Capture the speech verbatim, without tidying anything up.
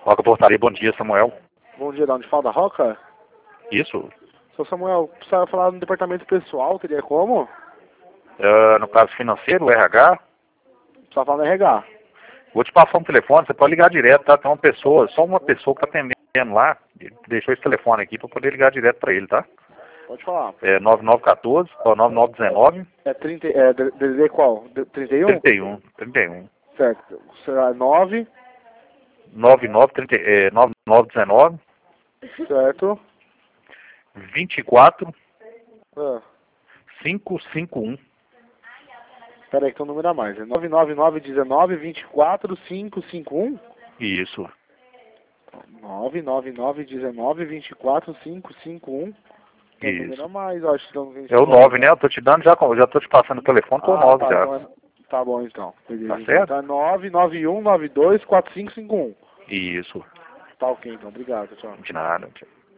Roca Portaria, bom dia, Samuel. Bom dia, de onde fala da Roca? Isso. Seu Samuel, precisava falar no departamento pessoal, teria como? Uh, no caso financeiro, o R H. Precisava falar no R H. Vou te passar um telefone, você pode ligar direto, tá? Tem uma pessoa, só uma pessoa que tá atendendo lá, ele deixou esse telefone aqui para poder ligar direto para ele, tá? Pode falar. É nove nove um quatro, ó, nove nove um nove. É trinta, é D D D qual? D- trinta e um? trinta e um, trinta e um. Certo. Será nove, nove nove trinta, é, nove nove um nove. certo. vinte e quatro, Ah, quinhentos e cinquenta e um. espera aí que tem um número a mais. É nove nove nove um nove, vinte e quatro, quinhentos e cinquenta e um? Isso. nove nove nove um nove, vinte e quatro, quinhentos e cinquenta e um? Tem um número Isso. a mais, eu acho que não. É o nove, né? Eu tô te dando já, eu já tô te passando o telefone com o Ah, nove tá, já. então é... tá bom então. Beleza. Tá Então certo? tá nove nove um nove dois quatro cinco cinco um. Isso. Tá ok então, obrigado, tchau. De nada. Tchau.